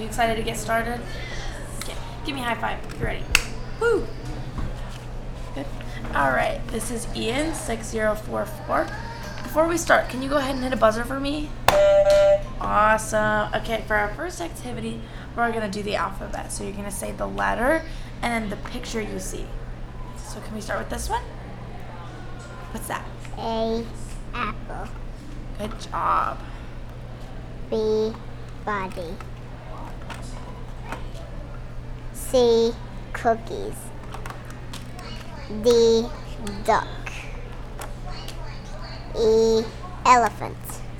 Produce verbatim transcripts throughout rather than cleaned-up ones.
excited to get started? Okay, give me a high five. You ready? Woo! Good. All right, this is Ian six zero four four. Before we start, can you go ahead and hit a buzzer for me? Awesome. Okay, for our first activity, we're going to do the alphabet. So you're going to say the letter and then the picture you see. So can we start with this one? What's that? A, apple. Good job. B, body. C, cookies. D, duck. E, elephant.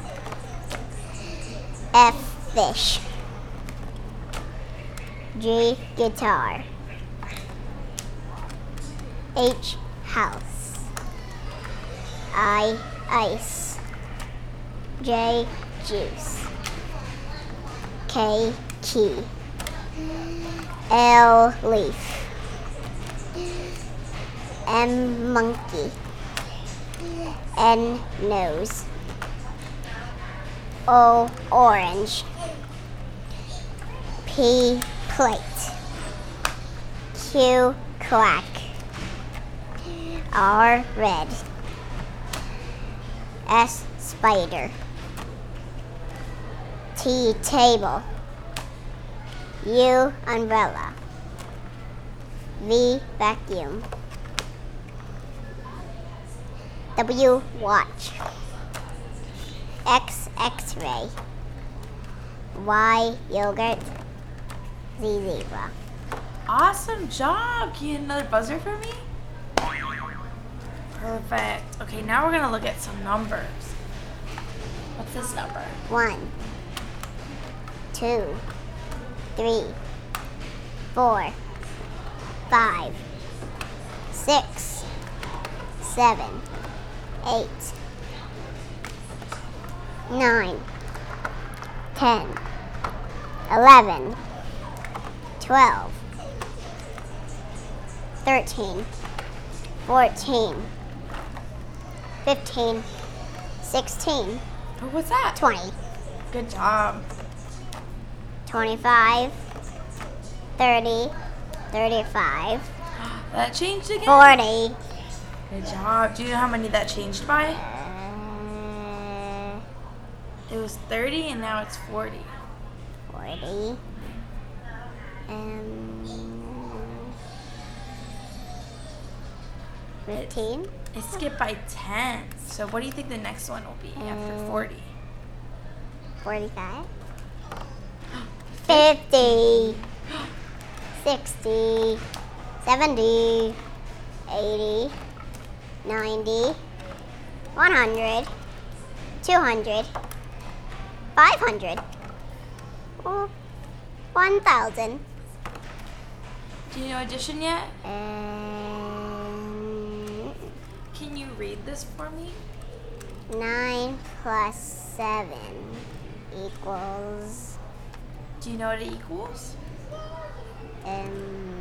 F, fish. G, guitar. H, house. I, ice. J, juice. K, key. L, leaf. M, monkey. N, nose. O, orange. P, plate. Q, quack. R, red. S, spider. T, table. U, umbrella. V, vacuum. W, watch. X, x-ray. Y, yogurt. Z, zebra. Awesome job. Can you hit another buzzer for me? Perfect. Okay, now we're going to look at some numbers. What's this number? One, two, three, four, five, six, seven, eight, nine, ten, eleven, twelve, thirteen, fourteen, fifteen, sixteen, Oh, what's that? twenty, Good job. twenty-five, thirty, thirty-five, That changed again? forty. Good job. Do you know how many that changed by? Uh, It was thirty and now it's forty. forty. Um, fifteen. It skipped by ten. So what do you think the next one will be after Um, forty? forty-five. fifty. sixty. seventy. eighty. ninety. one hundred. two hundred. five hundred. Oh, one thousand. Do you know addition yet? Um, Can you read this for me? nine plus seven equals Do you know what it equals? um,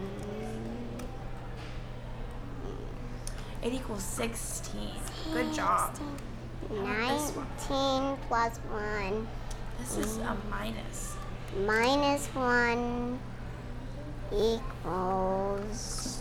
It equals sixteen. Good job. nineteen plus one This is a minus. minus one equals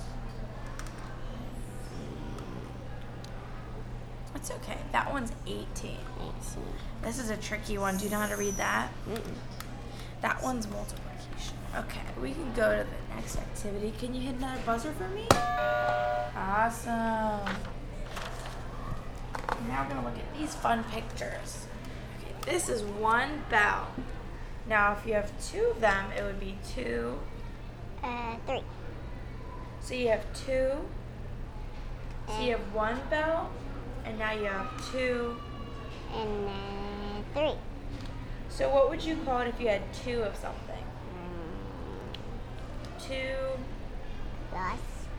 It's okay. That one's eighteen. eighteen. This is a tricky one. Do you know how to read that? Mm-mm. That one's multiplication. Okay, we can go to the next activity. Can you hit another buzzer for me? Awesome. Now we're going to look at these fun pictures. Okay, this is one bell. Now, if you have two of them, it would be two. Uh, three. So you have two. So you have one bell, and now you have two. And then three. So what would you call it if you had two of something? Mm, Two. plus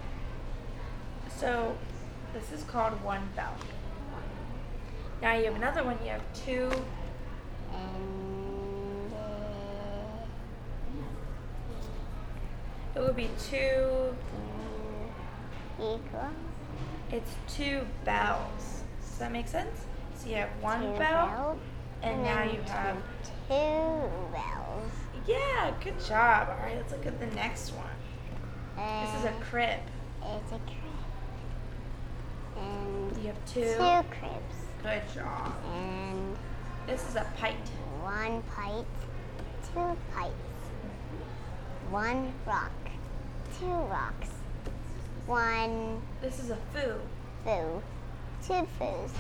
So this is called one bell. Now you have another one. You have two. and uh, It would be two. mm, equal It's two bells. Does that make sense? So you have one two bell, bells, and now then you have two bells. yeah. Yeah, good job. All right, let's look at the next one. Uh, This is a crib. It's a crib. And You have two. two cribs. Good job. And This is a pite. one pipe. Two pipes. One rock. Two rocks. One This is a foo. foo. Two foos.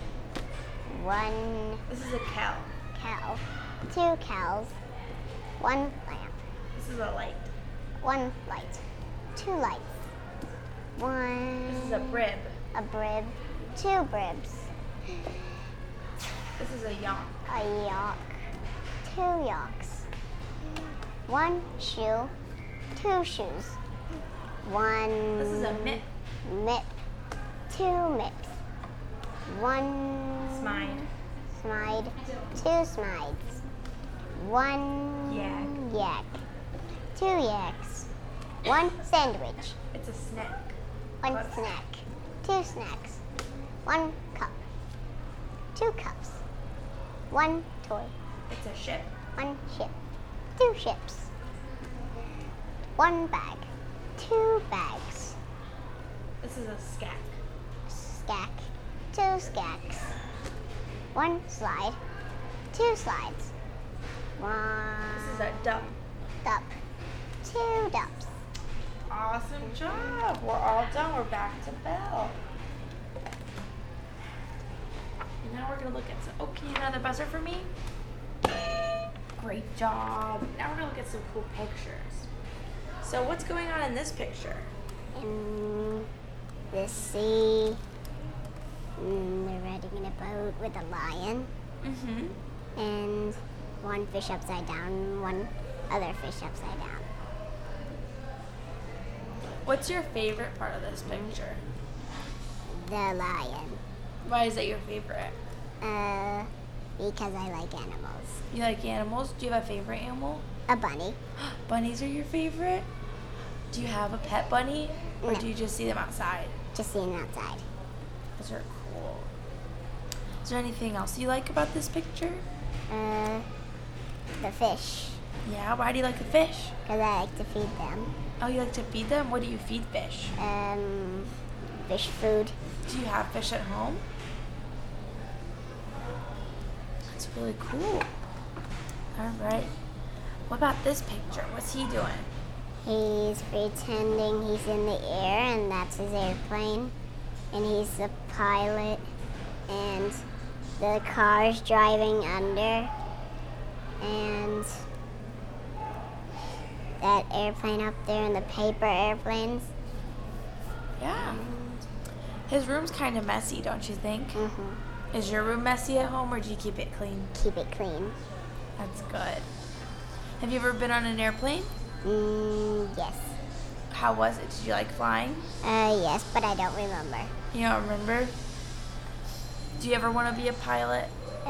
One This is a cow. cow. Two cows. One lamp. This is a light. One light. Two lights. One. This is a brib. A brib. Two bribs. This is a yawn. A yoke. Two yokes. One shoe. Two shoes. One. This is a mitt. Mitt. Two mitts. One. Smide. Smide. Two smides. One. Yak. Yak. Two yaks. One sandwich. It's a snack. One What? snack. Two snacks. One cup. Two cups. One toy. It's a ship. One ship. Two ships. One bag. Two bags. This is a skack. Skack. Two skacks. One slide. Two slides. One. This is a duck. dup. Two dups. Awesome job. We're all done. We're back to Belle. And now we're going to look at some. Oh, can you have the buzzer for me? Great job. Now we're going to look at some cool pictures. So, what's going on in this picture? In the sea. Mm, they're riding in a boat with a lion. Mm-hmm. And one fish upside down, one other fish upside down. What's your favorite part of this picture? The lion. Why is that your favorite? Uh, because I like animals. You like animals? Do you have a favorite animal? A bunny. Bunnies are your favorite? Do you have a pet bunny? Or No. do you just see them outside? Just seeing outside. Those are cool. Is there anything else you like about this picture? Uh, the fish. Yeah, why do you like the fish? Because I like to feed them. Oh, you like to feed them? What do you feed fish? Um, fish food. Do you have fish at home? That's really cool. All right. What about this picture? What's he doing? He's pretending he's in the air, and that's his airplane. And he's the pilot, and the car's driving under, and that airplane up there, and the paper airplanes. Yeah. His room's kind of messy, don't you think? Mm-hmm. Is your room messy at home, or do you keep it clean? Keep it clean. That's good. Have you ever been on an airplane? Mm, yes. How was it? Did you like flying? Uh, yes, but I don't remember. You don't remember? Do you ever want to be a pilot?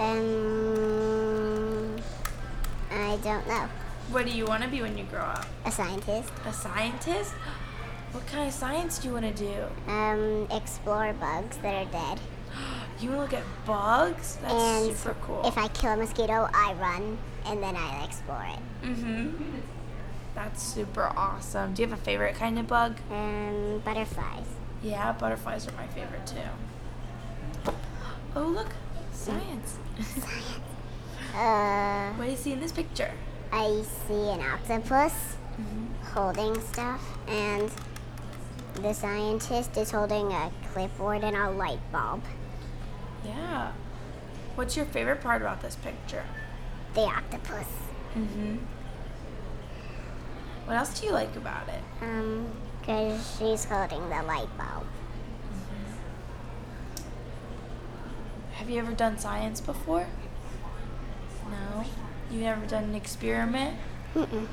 Um, I don't know. What do you want to be when you grow up? A scientist. A scientist? What kind of science do you want to do? Um, explore bugs that are dead. You want to look at bugs? That's and super cool. if I kill a mosquito, I run and then I explore it. Mm-hmm. That's super awesome. Do you have a favorite kind of bug? Um, butterflies. Yeah, butterflies are my favorite too. Oh, look. Science. Uh, What do you see in this picture? I see an octopus Mm-hmm. holding stuff, and the scientist is holding a clipboard and a light bulb. Yeah. What's your favorite part about this picture? The octopus. Mm-hmm. What else do you like about it? Um, because she's holding the light bulb. Have you ever done science before? No? You never done an experiment? Mm-mm.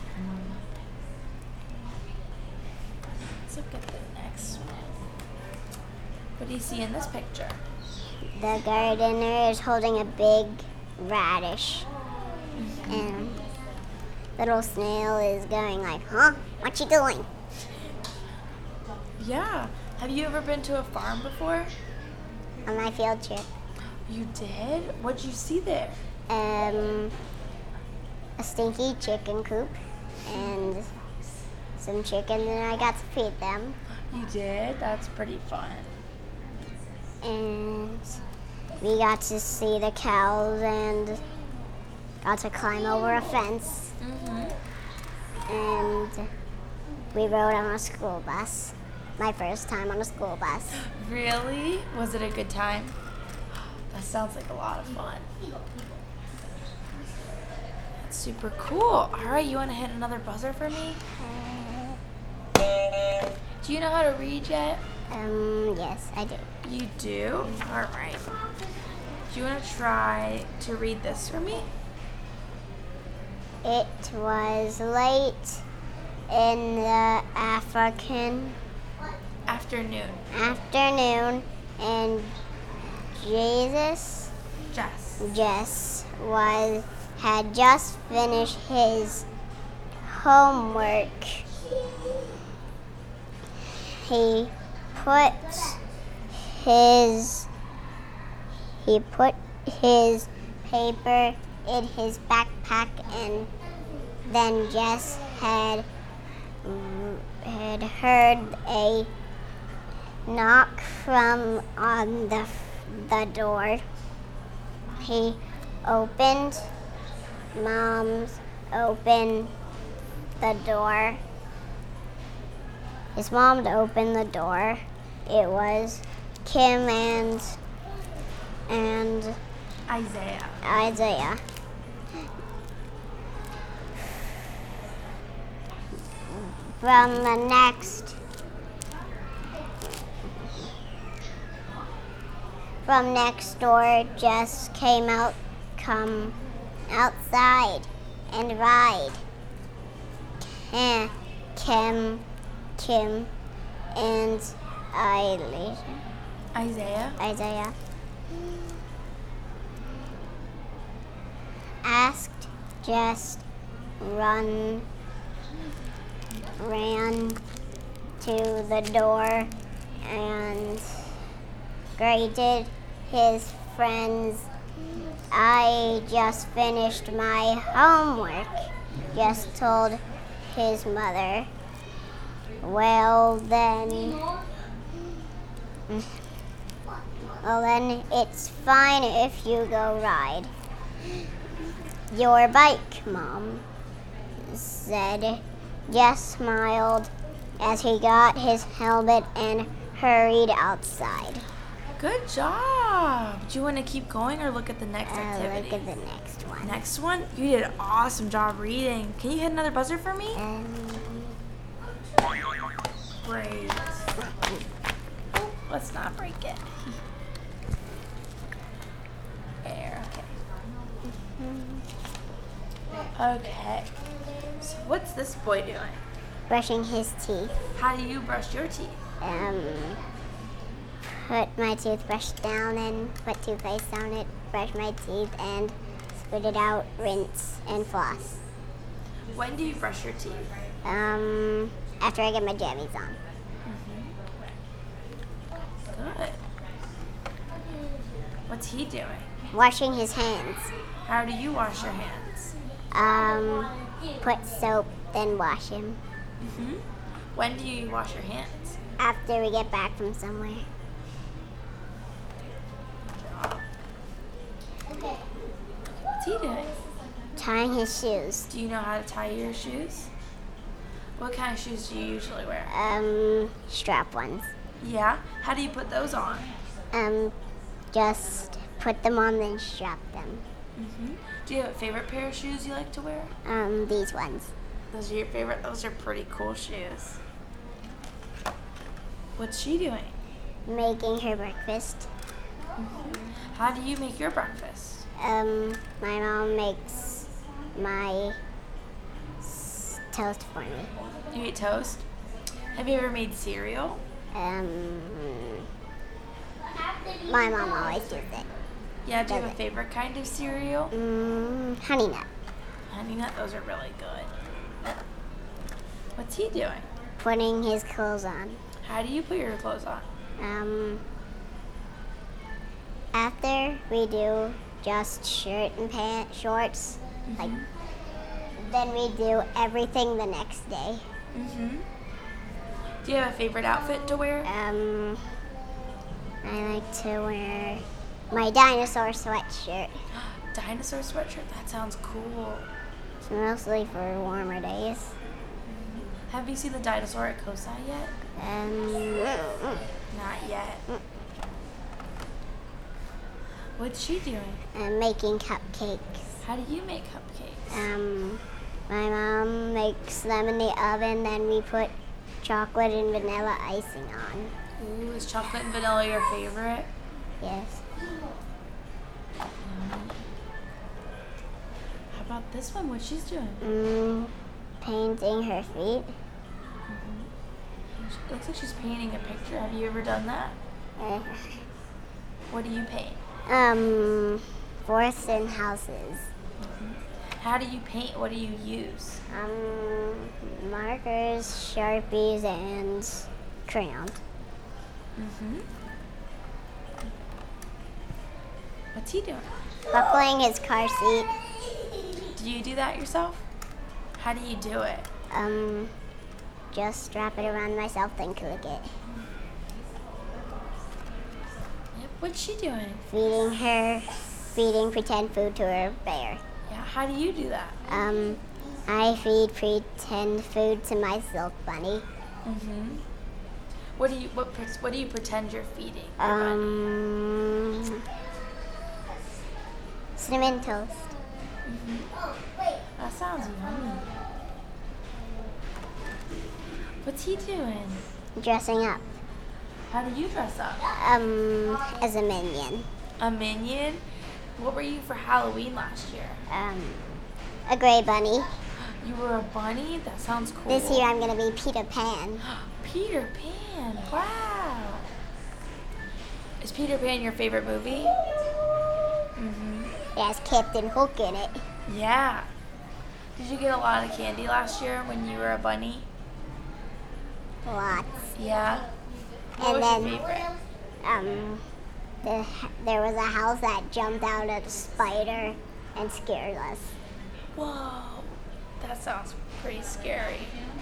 Let's look at the next one. What do you see in this picture? The gardener is holding a big radish, and little snail is going like, huh? What you doing? Yeah. Have you ever been to a farm before? On my field trip. You did? What'd you see there? Um, a stinky chicken coop and some chickens, and I got to feed them. You did? That's pretty fun. And we got to see the cows and got to climb over a fence. Mm-hmm. And we rode on a school bus. My first time on a school bus. Really? Was it a good time? That sounds like a lot of fun. That's super cool. All right, you want to hit another buzzer for me? Do you know how to read yet? Um, yes, I do. You do? All right. Do you want to try to read this for me? It was late in the African Afternoon. afternoon, and Jesus Jess. Jess was had just finished his homework. He put his he put his paper in his backpack, and then Jess had had heard a knock from on the the door. He opened. Mom's opened the door. His mom opened the door. It was Kim and and Isaiah. Isaiah. From the next from next door, Jess came out, come outside and ride. Kim, Kim, Kim, and Eileen, Isaiah. Isaiah asked, just run, ran to the door and greeted his friends. I just finished my homework, just told his mother. Well then, well then it's fine if you go ride your bike, Mom said. Jess smiled as he got his helmet and hurried outside. Good job. Do you want to keep going or look at the next Uh, activity? look at the next one. Next one? You did an awesome job reading. Can you hit another buzzer for me? Um, Great. Oh, let's not break it. There, okay. Okay. So what's this boy doing? brushing his teeth. How do you brush your teeth? Um, put my toothbrush down and put toothpaste on it, brush my teeth, and spit it out, rinse, and floss. When do you brush your teeth? Um, after I get my jammies on. Good. What's he doing? Washing his hands. How do you wash your hands? Um, put soap, then wash him. Mm-hmm. When do you wash your hands? After we get back from somewhere. What's he doing? Tying his shoes. Do you know how to tie your shoes? What kind of shoes do you usually wear? Um, strap ones. Yeah? How do you put those on? Um, just put them on, then strap them. Mm-hmm. Do you have a favorite pair of shoes you like to wear? Um, these ones. Those are your favorite? Those are pretty cool shoes. What's she doing? Making her breakfast. Mm-hmm. How do you make your breakfast? Um, my mom makes my s- toast for me. You eat toast? Have you ever made cereal? Um, my mom always does it. Yeah, do you have Does a it. favorite kind of cereal? Mm, honey nut. Honey Nut, those are really good. What's he doing? Putting his clothes on. How do you put your clothes on? Um, after we do just shirt and pants, shorts, like then we do everything the next day. Mm-hmm. Do you have a favorite outfit to wear? Um, I like to wear my dinosaur sweatshirt. Dinosaur sweatshirt? That sounds cool. It's mostly for warmer days. Have you seen the dinosaur at COSI yet? Um, Not yet. What's she doing? I'm making cupcakes. How do you make cupcakes? Um, my mom makes them in the oven, then we put chocolate and vanilla icing on. Ooh, is chocolate and vanilla your favorite? Yes. How about this one? What she's doing? Mm, painting her feet. It looks like she's painting a picture. Have you ever done that? Uh, What do you paint? um, forests and houses. How do you paint? What do you use? Um, markers, Sharpies, and crayons. Mm-hmm. What's he doing? Buckling his car seat. Do you do that yourself? How do you do it? Um, just wrap it around myself, then click it. Yep. What's she doing? Feeding her, feeding pretend food to her bear. Yeah. How do you do that? Um, I feed pretend food to my silk bunny. Mm-hmm. What do you what pre- what do you pretend you're feeding? your bunny? Um, cinnamon toast. That sounds yummy. What's he doing? Dressing up. How do you dress up? Um, as a minion. A minion? What were you for Halloween last year? Um, a gray bunny. You were a bunny? That sounds cool. This year I'm gonna be Peter Pan. Peter Pan. Wow. Is Peter Pan your favorite movie? Mm-hmm. It has Captain Hook in it. Yeah. Did you get a lot of candy last year when you were a bunny? Lots. Yeah. What And was then- your favorite? Um, the, there was a house that jumped out at a spider and scared us. Whoa. That sounds pretty scary.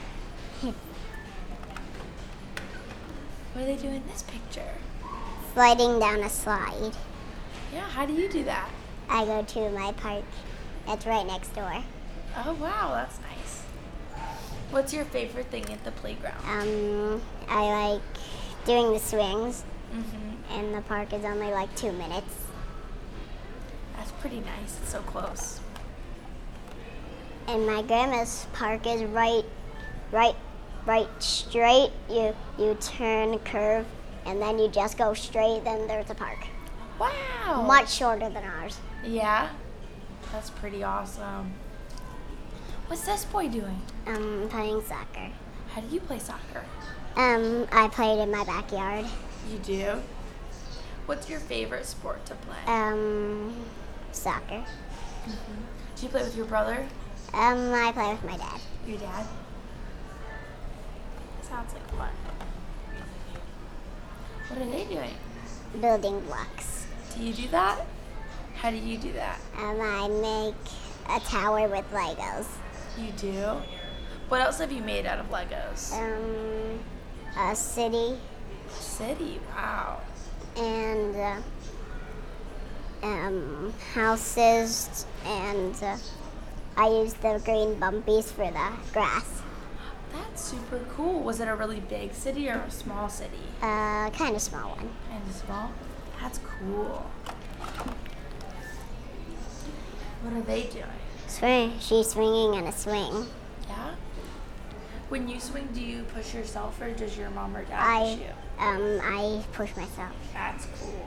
What do they do in this picture? Sliding down a slide. Yeah, how do you do that? I go to my park. It's right next door. Oh, wow, that's nice. What's your favorite thing at the playground? Um, I like doing the swings, Mm-hmm. and the park is only like two minutes. That's pretty nice. It's so close. And my grandma's park is right, right, right straight. You you turn, curve, and then you just go straight. Then there's a park. Wow. Much shorter than ours. Yeah. That's pretty awesome. What's this boy doing? Um, playing soccer. How do you play soccer? Um, I played in my backyard. You do? What's your favorite sport to play? Um, soccer. Do you play with your brother? Um, I play with my dad. Your dad? Sounds like fun. What are they doing? Building blocks. Do you do that? How do you do that? Um, I make a tower with Legos. You do? What else have you made out of Legos? Um, a city City, wow. and uh, um, houses, and uh, I use the green bumpies for the grass. That's super cool. Was it a really big city or a small city? Uh, kind of small one. Kind of small? That's cool. What are they doing? Swing. She's swinging on a swing. Yeah? When you swing, do you push yourself or does your mom or dad I push you? um I push myself. That's cool.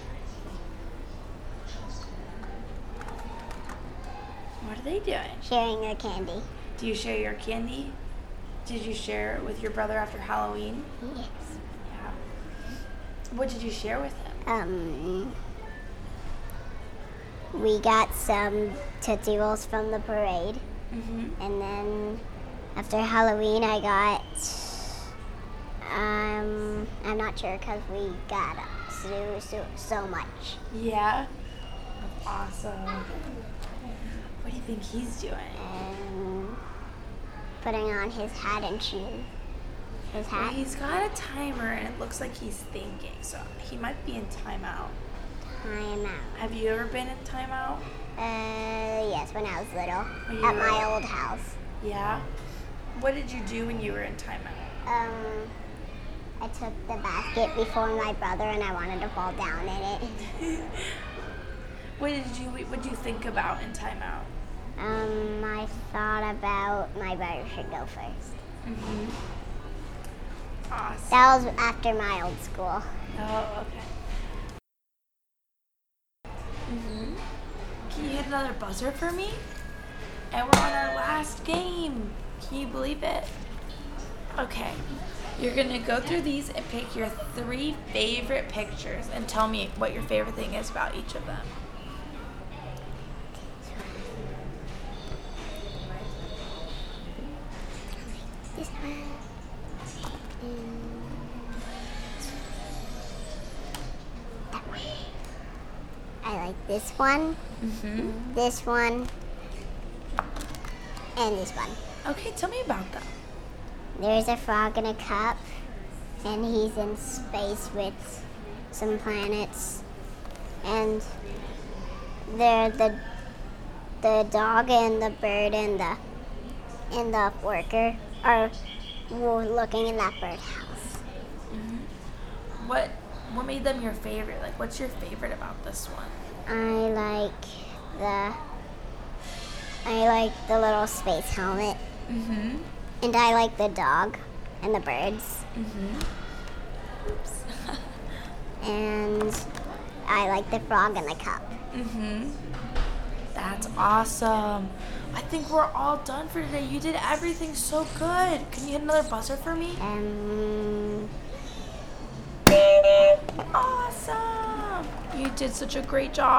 What are they doing? Sharing her candy. Do you share your candy? Did you share it with your brother after Halloween? Yes. Yeah. What did you share with him? Um, we got some Tootsie Rolls from the parade, Mm-hmm. and then after Halloween, I got. Um, I'm not sure because we got so, so so much. Yeah. That's awesome. What do you think he's doing? Um, putting on his hat and shoes. His Well, hat. he's got a timer, and it looks like he's thinking, so he might be in timeout. Time out. Have you ever been in timeout? Uh, yes, when I was little. When you At were- my old house. Yeah. What did you do when you were in timeout? Um, I took the basket before my brother and I wanted to fall down in it. What did you What did you think about in timeout? Um, I thought about my brother should go first. Mhm. Awesome. That was after my old school. Oh, okay. Mhm. Can you hit another buzzer for me? And we're on our last game. Can you believe it? Okay. You're gonna go through these and pick your three favorite pictures and tell me what your favorite thing is about each of them. This one. And that one. I like this one, Mhm. this one, and this one. Okay, tell me about them. There's a frog in a cup, and he's in space with some planets. And there, the the dog and the bird and the and the worker are wo- looking in that birdhouse. What What made them your favorite? Like, what's your favorite about this one? I like the I like the little space helmet, Mhm. and I like the dog and the birds, Mhm. Oops. and I like the frog in the cup. Mhm. That's awesome. I think we're all done for today. You did everything so good. Can you hit another buzzer for me? Um. Awesome. You did such a great job.